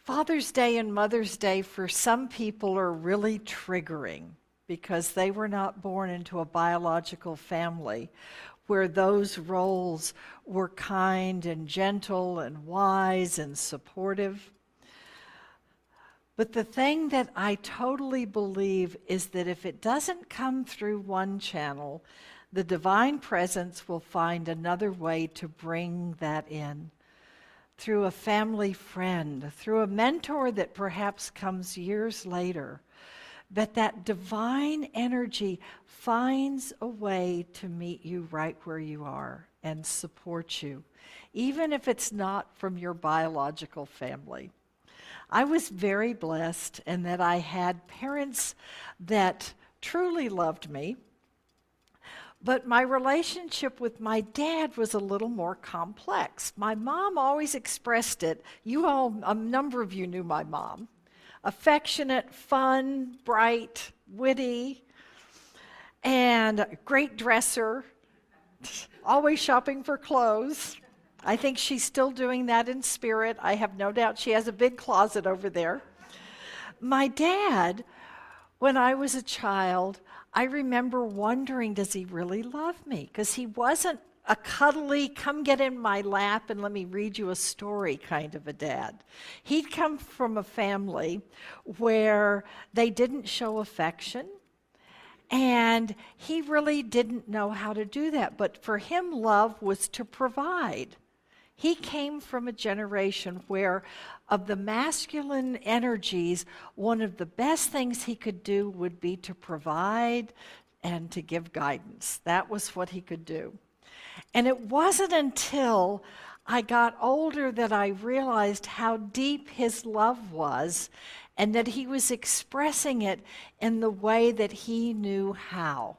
Father's Day and Mother's Day for some people are really triggering because they were not born into a biological family where those roles were kind and gentle and wise and supportive. But the thing that I totally believe is that if it doesn't come through one channel, the divine presence will find another way to bring that in. Through a family friend, through a mentor that perhaps comes years later. But that divine energy finds a way to meet you right where you are and support you, even if it's not from your biological family. I was very blessed in that I had parents that truly loved me, but my relationship with my dad was a little more complex. My mom always expressed it. You all, a number of you knew my mom. Affectionate, fun, bright, witty, and great dresser, always shopping for clothes. I think she's still doing that in spirit. I have no doubt she has a big closet over there. My dad, when I was a child, I remember wondering, does he really love me? Because he wasn't a cuddly, come get in my lap and let me read you a story kind of a dad. He'd come from a family where they didn't show affection, and he really didn't know how to do that. But for him, love was to provide. He came from a generation where, of the masculine energies, one of the best things he could do would be to provide and to give guidance. That was what he could do. And it wasn't until I got older that I realized how deep his love was and that he was expressing it in the way that he knew how.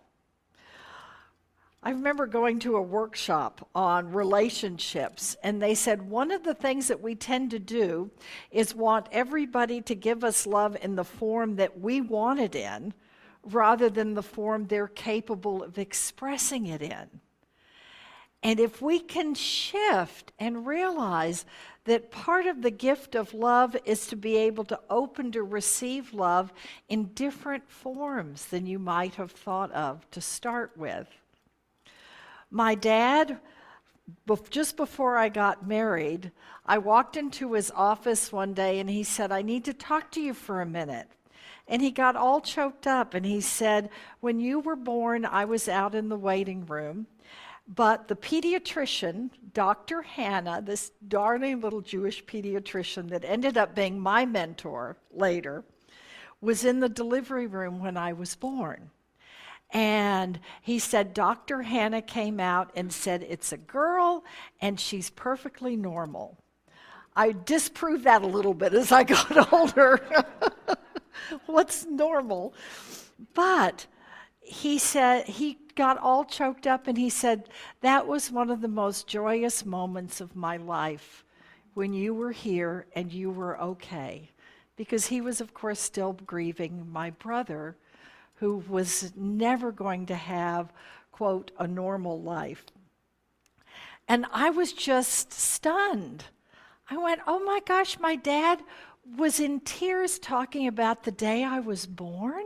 I remember going to a workshop on relationships, and they said one of the things that we tend to do is want everybody to give us love in the form that we want it in, rather than the form they're capable of expressing it in. And if we can shift and realize that part of the gift of love is to be able to open to receive love in different forms than you might have thought of to start with. My dad, just before I got married, I walked into his office one day and he said, "I need to talk to you for a minute." And he got all choked up and he said, "When you were born, I was out in the waiting room. But the pediatrician, Dr. Hannah, this darling little Jewish pediatrician that ended up being my mentor later, was in the delivery room when I was born." And he said, "Dr. Hannah came out and said, it's a girl and she's perfectly normal." I disproved that a little bit as I got older. What's normal? But he said, he got all choked up and he said, "That was one of the most joyous moments of my life when you were here and you were okay." Because he was, of course, still grieving my brother, who was never going to have, quote, a normal life. And I was just stunned. I went, oh my gosh, my dad was in tears talking about the day I was born?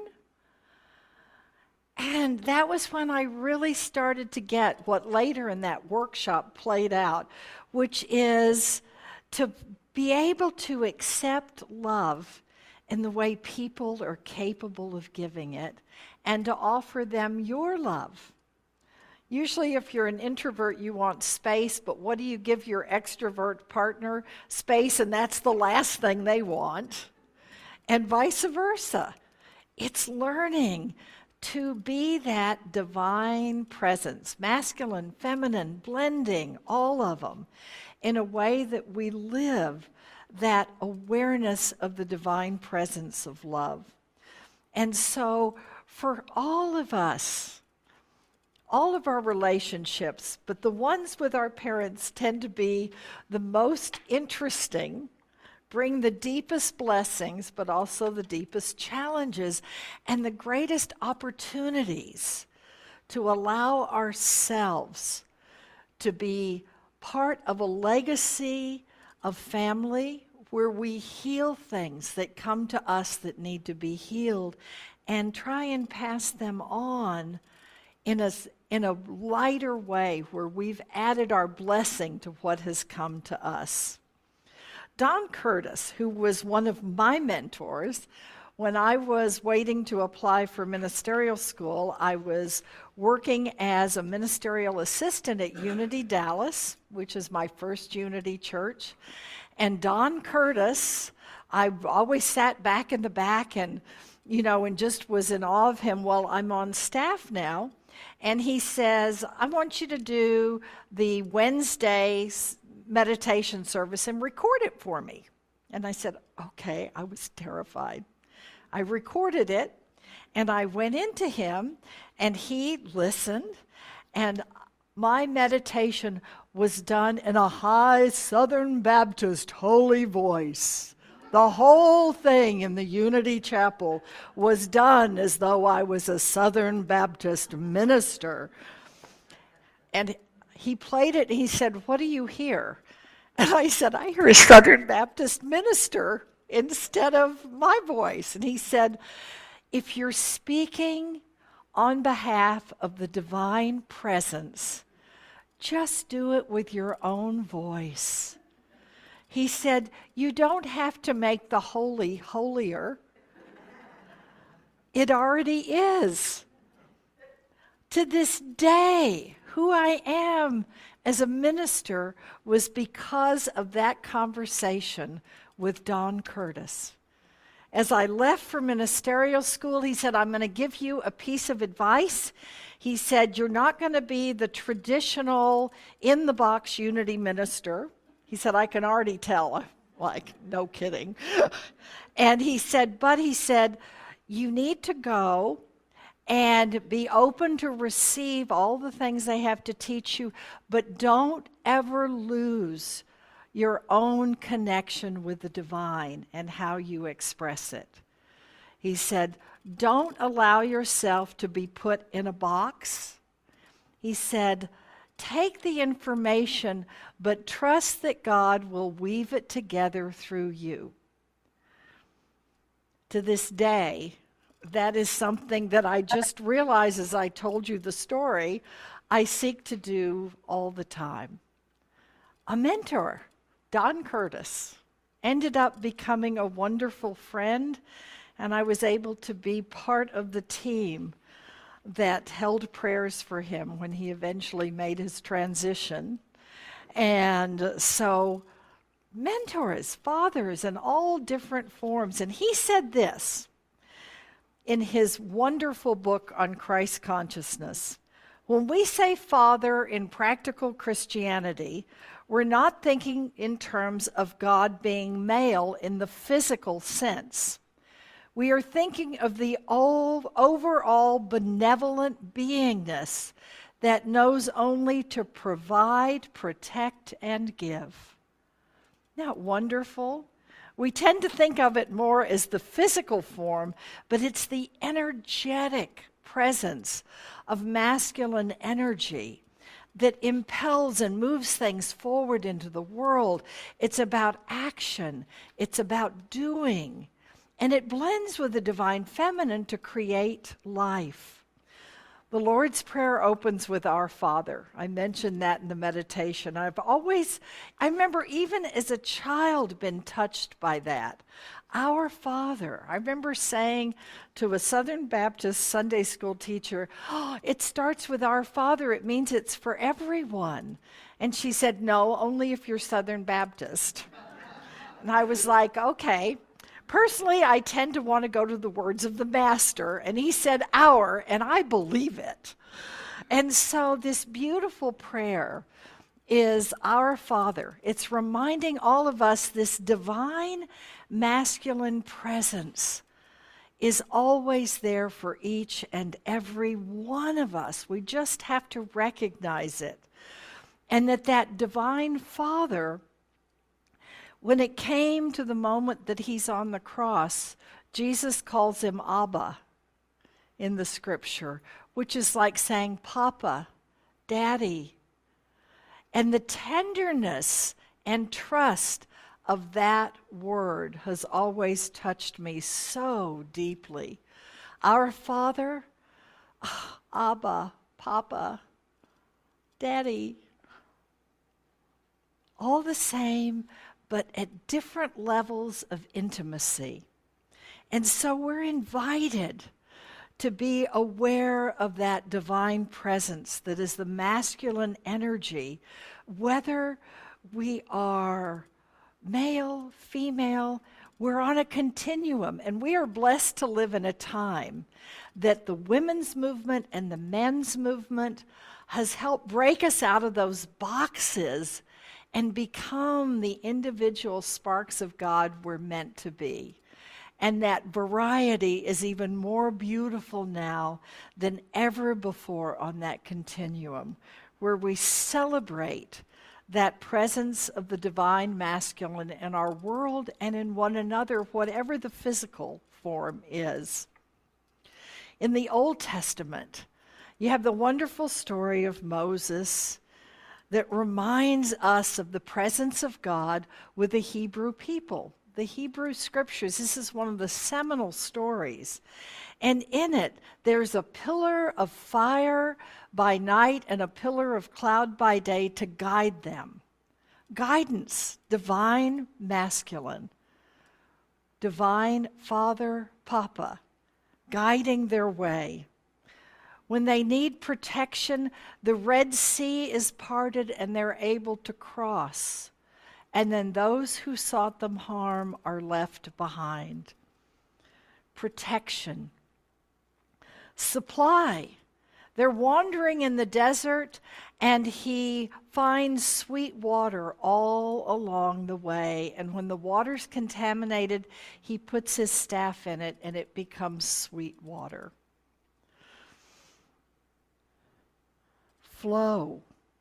And that was when I really started to get what later in that workshop played out, which is to be able to accept love in the way people are capable of giving it, and to offer them your love. Usually if you're an introvert, you want space, but what do you give your extrovert partner? Space, and that's the last thing they want. And vice versa. It's learning to be that divine presence, masculine, feminine, blending, all of them, in a way that we live that awareness of the divine presence of love. And so for all of us, all of our relationships, but the ones with our parents tend to be the most interesting, bring the deepest blessings, but also the deepest challenges and the greatest opportunities to allow ourselves to be part of a legacy of family where we heal things that come to us that need to be healed and try and pass them on in a lighter way where we've added our blessing to what has come to us. Don Curtis, who was one of my mentors, when I was waiting to apply for ministerial school, I was working as a ministerial assistant at Unity Dallas, which is my first Unity church. And Don Curtis, I always sat back in the back and just was in awe of him. Well, I'm on staff now. And he says, I want you to do the Wednesday meditation service and record it for me. And I said, okay. I was terrified. I recorded it, and I went into him, and he listened, and my meditation was done in a high Southern Baptist holy voice. The whole thing in the Unity Chapel was done as though I was a Southern Baptist minister. And he played it, and he said, what do you hear? And I said, I hear a Southern Baptist minister instead of my voice. And he said, if you're speaking on behalf of the divine presence, just do it with your own voice. He said, you don't have to make the holy holier. It already is. To this day, who I am as a minister was because of that conversation with Don Curtis. As I left for ministerial school, he said, I'm going to give you a piece of advice. He said, you're not going to be the traditional in-the-box Unity minister. He said, I can already tell. Like, no kidding. And he said, you need to go and be open to receive all the things they have to teach you, but don't ever lose your own connection with the divine and how you express it. He said, don't allow yourself to be put in a box. He said, take the information, but trust that God will weave it together through you. To this day, that is something that I just realized as I told you the story, I seek to do all the time. A mentor, Don Curtis, ended up becoming a wonderful friend, and I was able to be part of the team that held prayers for him when he eventually made his transition. And so mentors, fathers in all different forms. And he said this in his wonderful book on Christ consciousness. When we say Father in practical Christianity, we're not thinking in terms of God being male in the physical sense. We are thinking of the overall benevolent beingness that knows only to provide, protect, and give. Isn't that wonderful? We tend to think of it more as the physical form, but it's the energetic presence of masculine energy that impels and moves things forward into the world. It's about action. It's about doing. And it blends with the divine feminine to create life. The Lord's Prayer opens with Our Father. I mentioned that in the meditation. I remember even as a child been touched by that. Our Father. I remember saying to a Southern Baptist Sunday school teacher, it starts with Our Father. It means it's for everyone. And she said, no, only if you're Southern Baptist. And I was like, okay. Personally, I tend to want to go to the words of the Master, and he said our, and I believe it. And so this beautiful prayer is Our Father. It's reminding all of us this divine masculine presence is always there for each and every one of us. We just have to recognize it. And that divine Father, when it came to the moment that he's on the cross, Jesus calls him Abba in the scripture, which is like saying Papa, Daddy. And the tenderness and trust of that word has always touched me so deeply. Our Father, Abba, Papa, Daddy, all the same, but at different levels of intimacy. And so we're invited to be aware of that divine presence that is the masculine energy, whether we are male, female, we're on a continuum, and we are blessed to live in a time that the women's movement and the men's movement has helped break us out of those boxes and become the individual sparks of God we're meant to be. And that variety is even more beautiful now than ever before on that continuum, where we celebrate that presence of the divine masculine in our world and in one another, whatever the physical form is. In the Old Testament, you have the wonderful story of Moses that reminds us of the presence of God with the Hebrew people. The Hebrew scriptures, this is one of the seminal stories. And in it, there's a pillar of fire by night and a pillar of cloud by day to guide them. Guidance, divine masculine, divine Father, Papa, guiding their way. When they need protection, the Red Sea is parted and they're able to cross. And then those who sought them harm are left behind. Protection. Supply. They're wandering in the desert, and he finds sweet water all along the way. And when the water's contaminated, he puts his staff in it, and it becomes sweet water. Flow.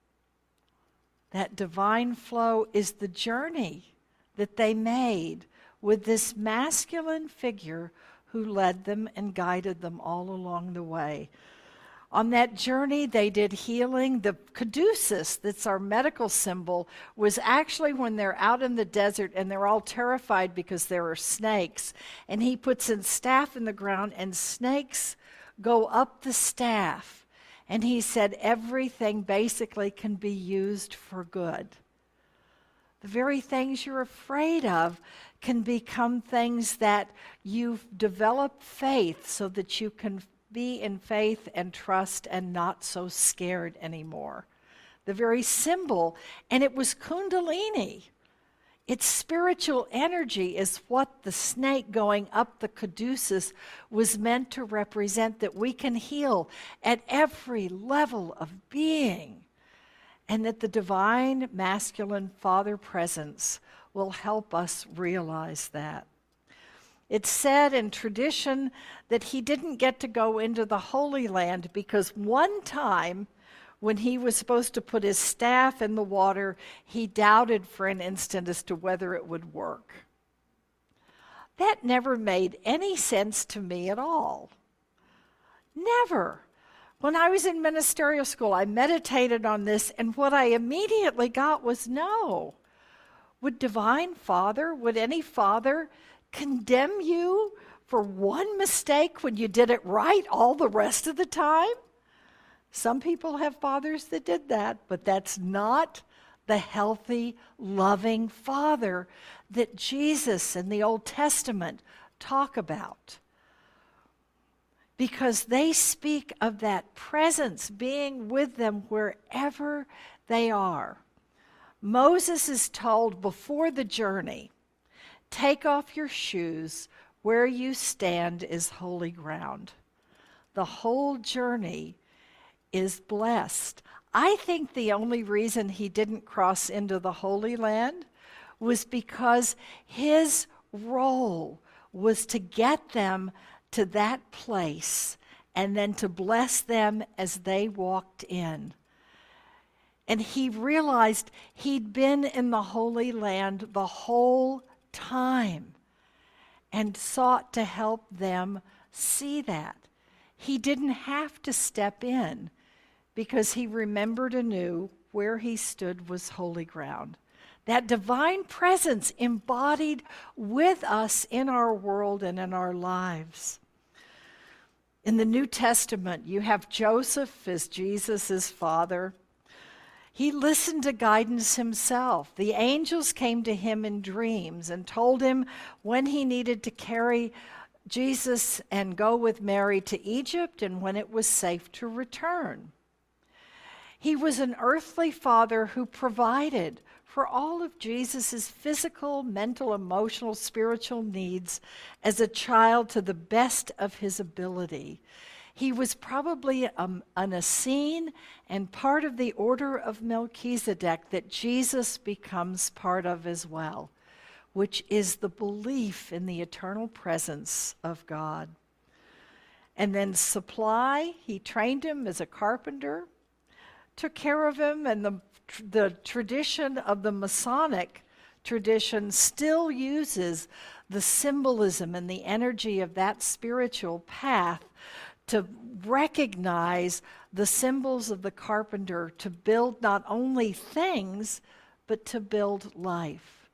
That divine flow is the journey that they made with this masculine figure who led them and guided them all along the way. On that journey, they did healing. The caduceus, that's our medical symbol, was actually when they're out in the desert and they're all terrified because there are snakes. And he puts a staff in the ground and snakes go up the staff. And he said everything basically can be used for good. The very things you're afraid of can become things that you've developed faith so that you can be in faith and trust and not so scared anymore. The very symbol, and it was Kundalini. Its spiritual energy is what the snake going up the caduceus was meant to represent, that we can heal at every level of being, and that the divine masculine Father presence will help us realize that. It's said in tradition that he didn't get to go into the Holy Land because one time when he was supposed to put his staff in the water, he doubted for an instant as to whether it would work. That never made any sense to me at all. Never. When I was in ministerial school, I meditated on this, and what I immediately got was no. Would Divine Father, would any father condemn you for one mistake when you did it right all the rest of the time? Some people have fathers that did that, but that's not the healthy, loving father that Jesus and the Old Testament talk about. Because they speak of that presence being with them wherever they are. Moses is told before the journey, take off your shoes, where you stand is holy ground. The whole journey is blessed. I think the only reason he didn't cross into the Holy Land was because his role was to get them to that place and then to bless them as they walked in. And he realized he'd been in the Holy Land the whole time and sought to help them see that. He didn't have to step in because he remembered anew where he stood was holy ground. that divine presence embodied with us in our world and in our lives. In the New Testament, you have Joseph as Jesus' father. He listened to guidance himself. The angels came to him in dreams and told him when he needed to carry Jesus and go with Mary to Egypt and when it was safe to return. He was an earthly father who provided for all of Jesus' physical, mental, emotional, spiritual needs as a child to the best of his ability. He was probably an Essene and part of the order of Melchizedek that Jesus becomes part of as well, which is the belief in the eternal presence of God. And then supply, he trained him as a carpenter, took care of him, and the tradition of the Masonic tradition still uses the symbolism and the energy of that spiritual path to recognize the symbols of the carpenter to build not only things, but to build life.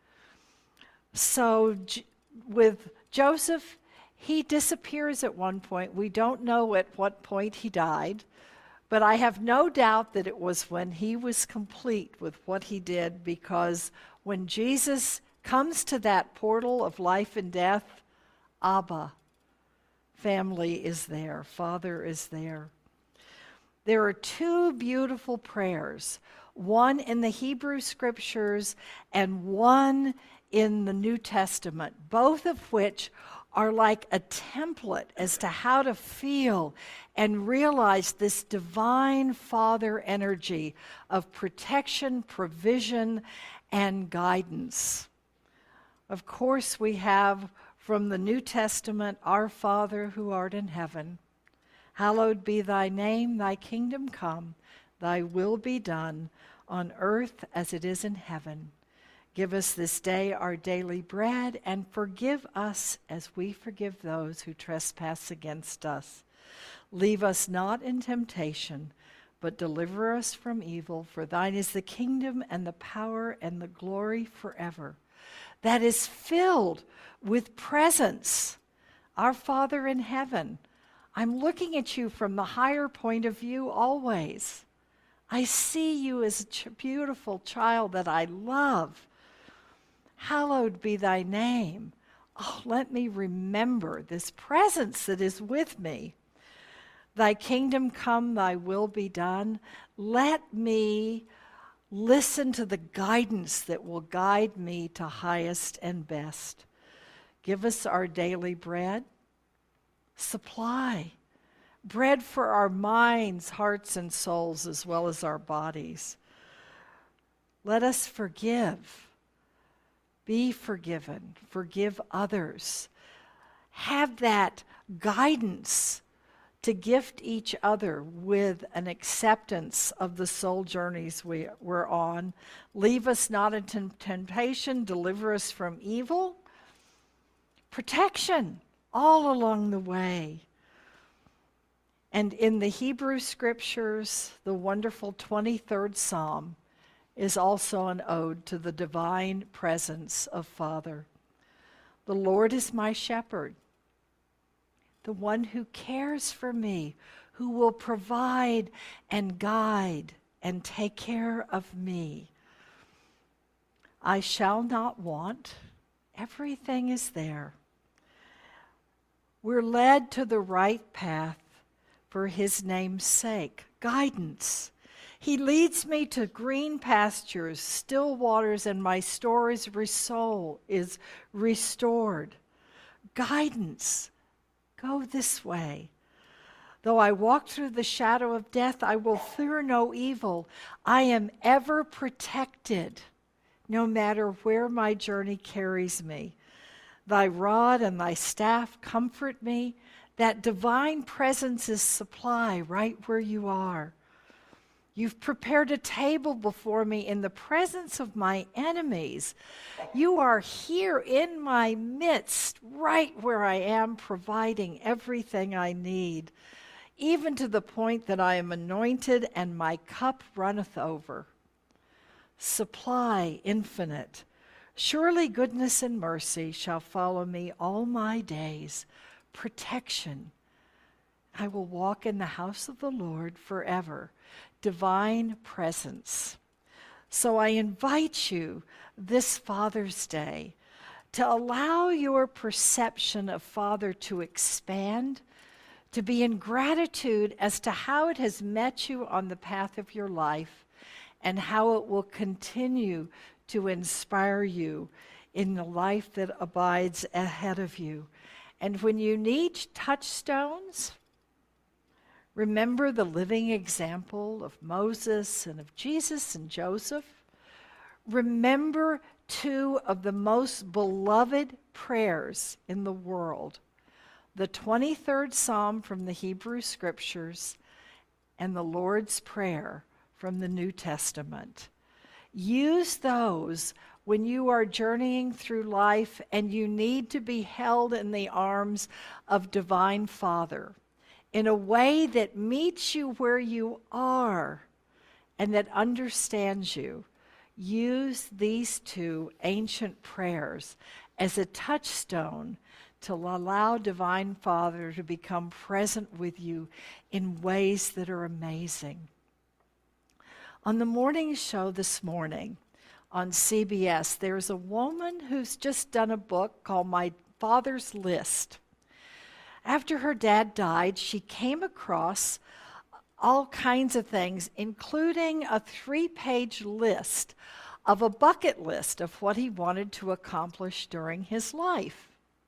So with Joseph, he disappears at one point. We don't know at what point he died. But I have no doubt that it was when he was complete with what he did, because when Jesus comes to that portal of life and death, Abba, family is there, Father is there. There are two beautiful prayers, one in the Hebrew Scriptures and one in the New Testament, both of which are like a template as to how to feel and realize this divine Father energy of protection, provision, and guidance. Of course, we have from the New Testament, Our Father who art in heaven, hallowed be thy name, thy kingdom come, thy will be done on earth as it is in heaven. Give us this day our daily bread, and forgive us as we forgive those who trespass against us. Leave us not in temptation, but deliver us from evil. For thine is the kingdom and the power and the glory forever. That is filled with presence. Our Father in heaven, I'm looking at you from the higher point of view always. I see you as a beautiful child that I love. Hallowed be thy name. Oh, let me remember this presence that is with me. Thy kingdom come, thy will be done. Let me listen to the guidance that will guide me to highest and best. Give us our daily bread. Supply bread for our minds, hearts, and souls, as well as our bodies. Let us forgive. Be forgiven. Forgive others. Have that guidance to gift each other with an acceptance of the soul journeys we're on. Leave us not into temptation. Deliver us from evil. Protection all along the way. And in the Hebrew Scriptures, the wonderful 23rd Psalm is also an ode to the divine presence of Father. The Lord is my shepherd, the one who cares for me, who will provide and guide and take care of me. I shall not want. Everything is there. We're led to the right path for his name's sake. Guidance. He leads me to green pastures, still waters, and my soul is restored. Guidance. Go this way. Though I walk through the shadow of death, I will fear no evil. I am ever protected, no matter where my journey carries me. Thy rod and thy staff comfort me. That divine presence is supply right where you are. You've prepared a table before me in the presence of my enemies. You are here in my midst, right where I am, providing everything I need, even to the point that I am anointed and my cup runneth over. supply infinite. Surely goodness and mercy shall follow me all my days. Protection. I will walk in the house of the Lord forever. Divine presence. So I invite you this Father's Day to allow your perception of Father to expand, to be in gratitude as to how it has met you on the path of your life and how it will continue to inspire you in the life that abides ahead of you. And when you need touchstones, remember the living example of Moses and of Jesus and Joseph. Remember two of the most beloved prayers in the world, the 23rd Psalm from the Hebrew Scriptures and the Lord's Prayer from the New Testament. Use those when you are journeying through life and you need to be held in the arms of Divine Father in a way that meets you where you are and that understands you. Use these two ancient prayers as a touchstone to allow Divine Father to become present with you in ways that are amazing. On the morning show this morning on CBS, there's a woman who's just done a book called My Father's List. After her dad died, she came across all kinds of things, including a 3-page list of a bucket list of what he wanted to accomplish during his life.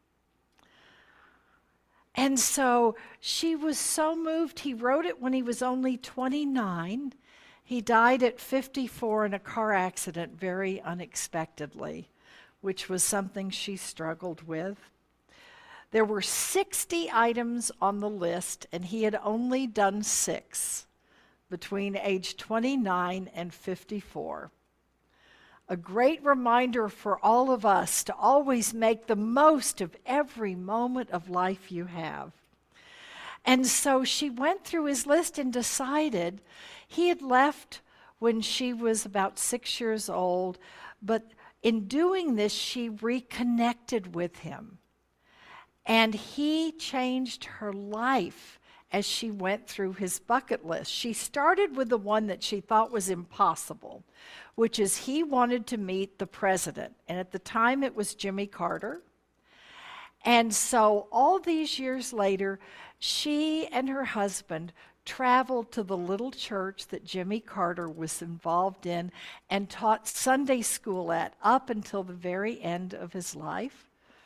And so she was so moved. He wrote it when he was only 29. He died at 54 in a car accident very unexpectedly, which was something she struggled with. There were 60 items on the list, and he had only done 6 between age 29 and 54. A great reminder for all of us to always make the most of every moment of life you have. And so she went through his list and decided he had left when she was about 6 years old, but in doing this, she reconnected with him. And he changed her life as she went through his bucket list. She started with the one that she thought was impossible, which is he wanted to meet the president. And at the time, it was Jimmy Carter. And so all these years later, she and her husband traveled to the little church that Jimmy Carter was involved in and taught Sunday school at up until the very end of his life.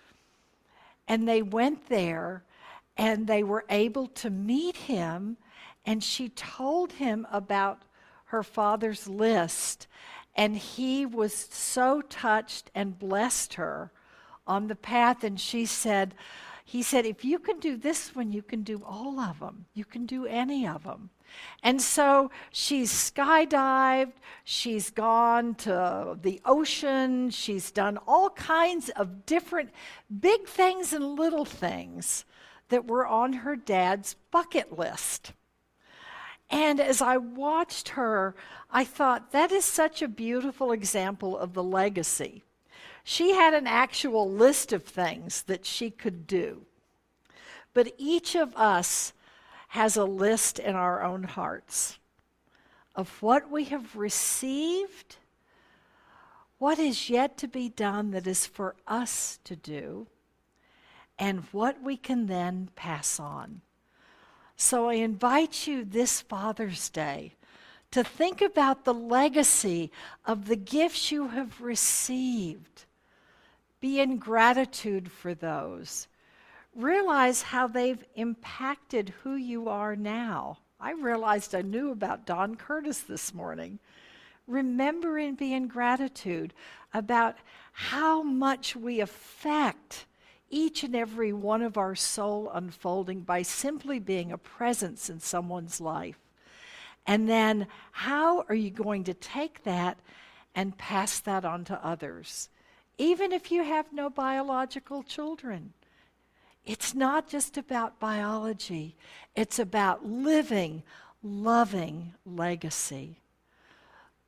And they went there and they were able to meet him, and she told him about her father's list, and he was so touched and blessed her on the path. And he said, if you can do this one, you can do all of them. You can do any of them. And so she's skydived, she's gone to the ocean, she's done all kinds of different big things and little things that were on her dad's bucket list. And as I watched her, I thought, that is such a beautiful example of the legacy. She had an actual list of things that she could do. But each of us has a list in our own hearts of what we have received, what is yet to be done that is for us to do, and what we can then pass on. So I invite you this Father's Day to think about the legacy of the gifts you have received. Be in gratitude for those. Realize how they've impacted who you are now. I realized I knew about Don Curtis this morning. Remember and be in gratitude about how much we affect each and every one of our soul unfolding by simply being a presence in someone's life. And then how are you going to take that and pass that on to others? Even if you have no biological children. It's not just about biology. It's about living, loving legacy.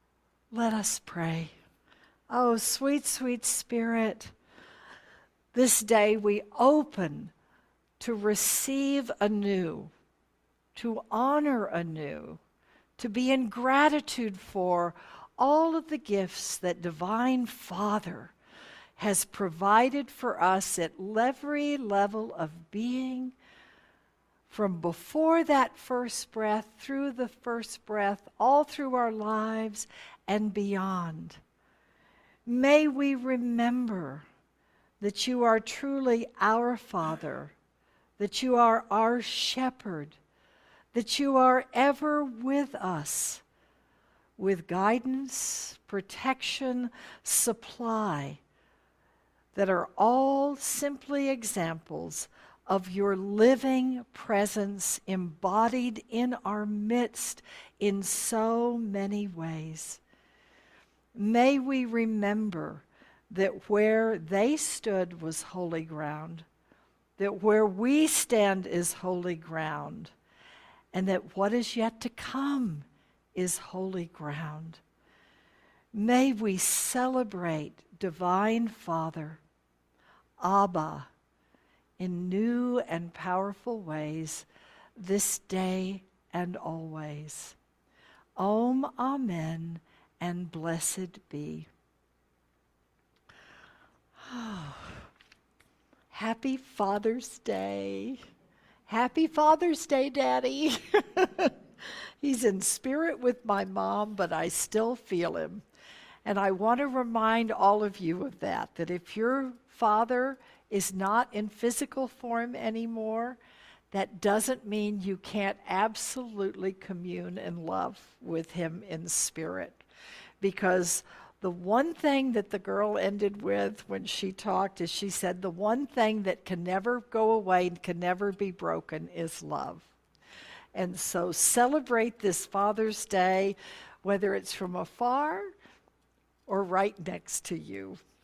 Let us pray. Oh, sweet, sweet Spirit, this day we open to receive anew, to honor anew, to be in gratitude for all of the gifts that Divine Father has provided for us at every level of being, from before that first breath, through the first breath, all through our lives and beyond. May we remember that you are truly our Father, that you are our shepherd, that you are ever with us, with guidance, protection, supply, that are all simply examples of your living presence embodied in our midst in so many ways. May we remember that where they stood was holy ground, that where we stand is holy ground, and that what is yet to come is holy ground. May we celebrate Divine Father, Abba, in new and powerful ways this day and always. Om, Amen, and blessed be. Happy Father's Day. Happy Father's Day, Daddy. He's in spirit with my mom, but I still feel him. And I want to remind all of you of that if your father is not in physical form anymore, that doesn't mean you can't absolutely commune and love with him in spirit. Because the one thing that the girl ended with when she talked is she said, the one thing that can never go away and can never be broken is love. And so celebrate this Father's Day, whether it's from afar or right next to you.